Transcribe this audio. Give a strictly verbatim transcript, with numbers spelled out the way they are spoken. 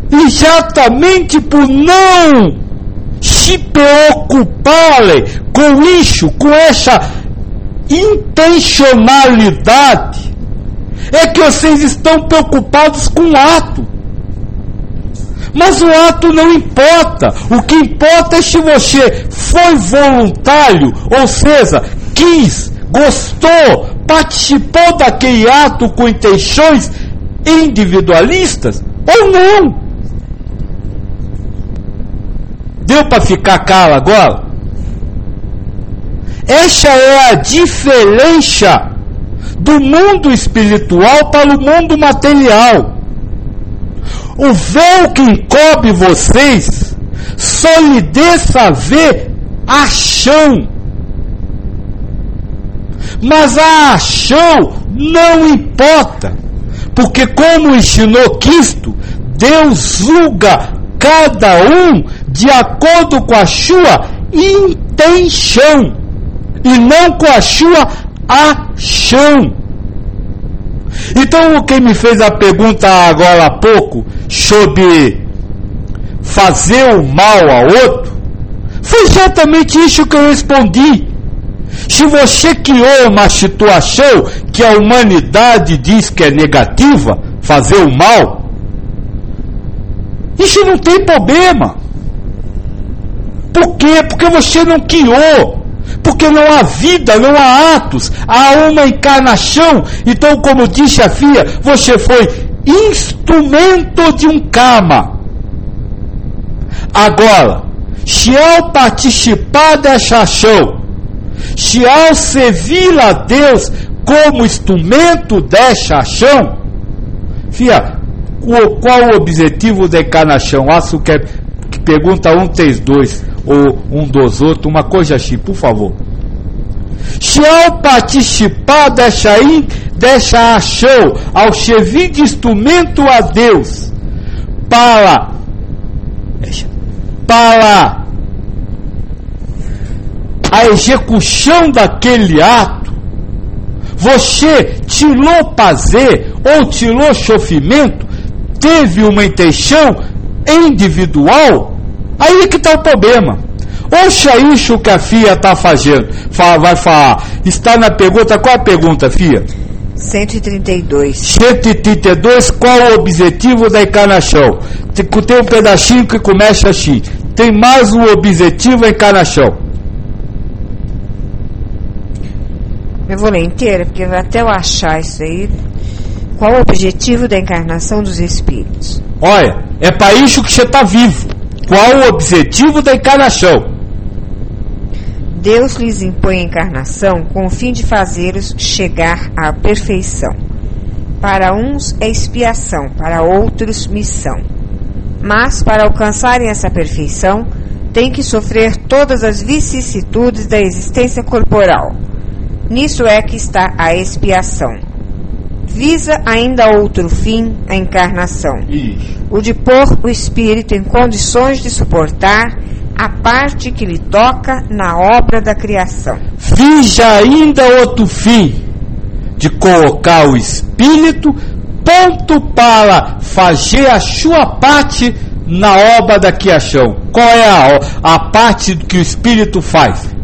exatamente por não se preocuparem com isso, com essa intencionalidade, é que vocês estão preocupados com o ato. Mas o ato não importa. O que importa é se você foi voluntário, ou seja, quis, gostou, participou daquele ato com intenções individualistas ou não. Deu para ficar claro agora? Essa é a diferença do mundo espiritual para o mundo material. O véu que encobre vocês só lhe deixa ver a ação. Mas a ação não importa, porque como ensinou Cristo, Deus julga cada um de acordo com a sua intenção e não com a sua ação. Então, quem me fez a pergunta agora há pouco sobre fazer o mal a outro, foi exatamente isso que eu respondi. Se você criou uma situação que a humanidade diz que é negativa, fazer o mal, isso não tem problema. Por quê? Porque você não criou. Porque não há vida, não há atos, há uma encarnação. Então, como disse a filha, você foi instrumento de um karma. Agora, se ao participar dessa ação, se ao servir a Deus como instrumento dessa ação, filha, qual o objetivo da encarnação? Acho que é que pergunta um três dois ou um dos outros, uma coisa assim, por favor. Se ao participar dessa, dessa ação, ao servir de instrumento a Deus, para, para a execução daquele ato, você tirou prazer ou tirou sofrimento, teve uma intenção individual, aí é que está o problema. Ouça isso que a filha está fazendo. Fala, vai falar. Está na pergunta. Qual a pergunta, filha? cento e trinta e dois. cento e trinta e dois. Qual o objetivo da encarnação? Tem, tem um pedacinho que começa assim. Tem mais um objetivo da encarnação. Eu vou ler inteira, porque até eu achar isso aí. Qual o objetivo da encarnação dos espíritos? Olha, é para isso que você está vivo. Qual o objetivo da encarnação? Deus lhes impõe a encarnação com o fim de fazê-los chegar à perfeição. Para uns é expiação, para outros missão. Mas, para alcançarem essa perfeição, têm que sofrer todas as vicissitudes da existência corporal. Nisso é que está a expiação. Visa ainda outro fim, a encarnação. Isso. O de pôr o espírito em condições de suportar a parte que lhe toca na obra da criação. Visa ainda outro fim, de colocar o espírito pronto para fazer a sua parte na obra da criação. Qual é a, a parte que o espírito faz?